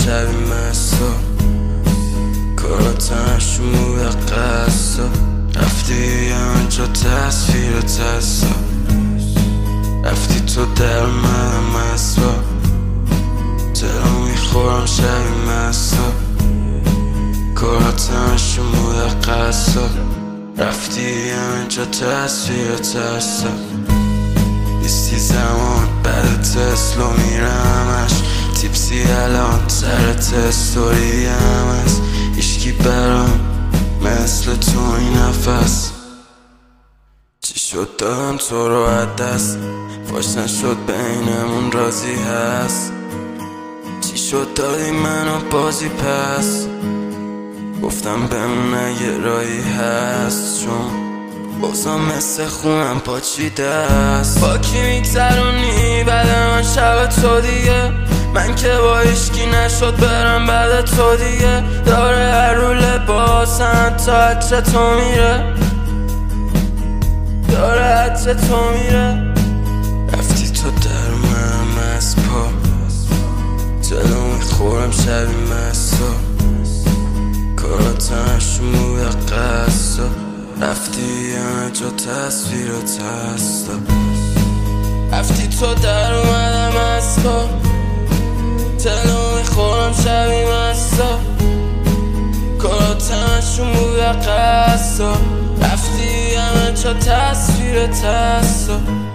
شبی مستا کاراتنش موی قصا رفتی همینجا تصویر تستا رفتی تو در من مستا دلم میخورم شبی مستا کاراتنش موی قصا رفتی همینجا تصویر تستا نیستی زمان بعد تسلو میرمش تیپسی الان سر تستوری هم هست ایشکی برام مثل تو این نفس چی شد دادم تو رو از دست فاش نشد بینمون رازی هست چی شد دادی منو بازی پس گفتم بمون اگه رایی هست چون بازم مثل خونم پاچیده است با کی میگذرونی بعد من شب تو دیگه من که با عشقی نشد برم بعد تو دیگه داره هر رو لباسم تا عطر تو میره داره عطر تو میره رفتی تو در من از پا جلو میخورم شبی مستا کاراتنش موی قصا رفتی همه جا تصویر و تستا رفتی تو در اومدم از پا جلو میخورم شبی مستا کاراتنش موی قصا رفتی همه جا تصویر تستا